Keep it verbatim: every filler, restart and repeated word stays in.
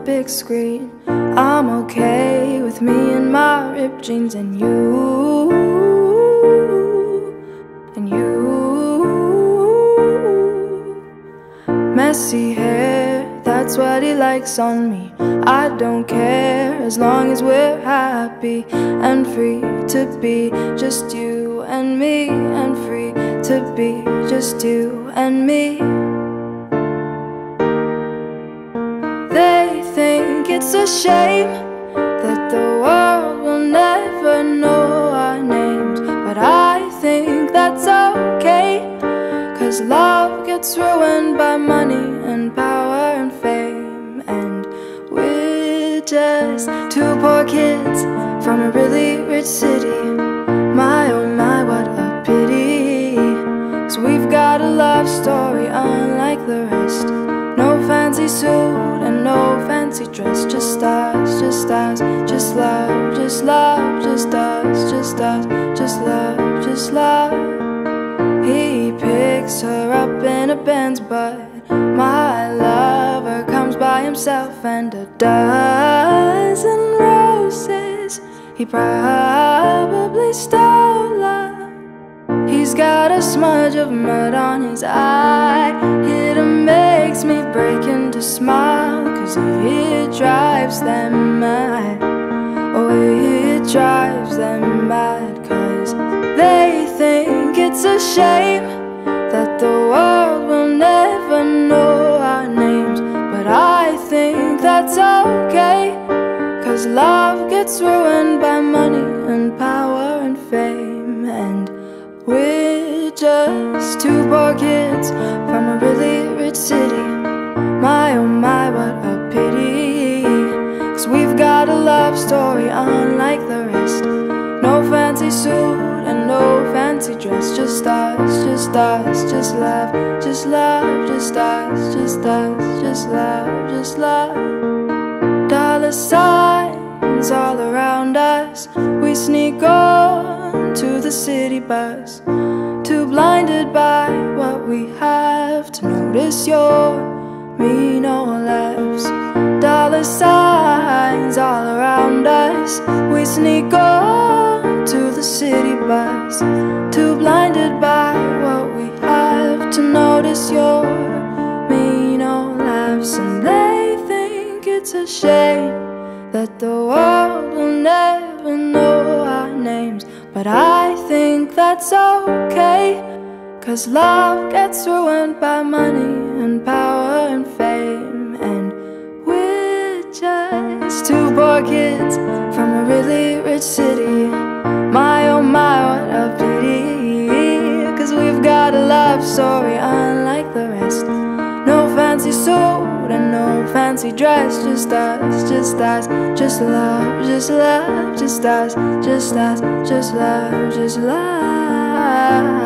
big screen. I'm okay with me and my ripped jeans and you, and you. Messy hair, that's what he likes on me. I don't care as long as we're happy and free to be just you and me, and free to be just you and me. They think it's a shame that the world will never know our names, but I think that's okay, 'cause love gets ruined by money and power and fame. And we're just two poor kids from a really rich city. My oh my, what a pity, 'cause we've got a love story unlike the rest. No fancy suit and no fancy dress, just us, just us, just love, just love, just us, just us, just love, just love. He picks her up in a Benz, but my lover comes by himself, and a dozen roses he probably stole her. He's got a smudge of mud on his eye. It makes me break into smile, 'cause it drives them mad. Oh, it drives them mad, 'cause they think it's a shame that the world will never know our names, but I think that's okay, 'cause love gets ruined by money and power and fame. And we're just two poor kids from a really rich city. My oh my, what a pity, 'cause we've got a love story unlike the rest. No fancy suit and no fancy dress, just us, just us, just love, just love, just us, just us, just love, just love. Dollar signs all around us, we sneak on to the city bus, too blinded by what we have to notice your mean old laughs. Dollar signs all around us, we sneak on to the city bus, too blinded by what we have to notice your mean old laughs. And they think it's a shame that the world will never know our names, but I think that's okay, 'cause love gets ruined by money and power and fame. And we're just two poor kids from a really rich city. My oh my, what a pity, 'cause we've got a love story unlike the rest. No fancy suit and no fancy dress, just us, just us, just love, just love, just us, just us, just love, just love.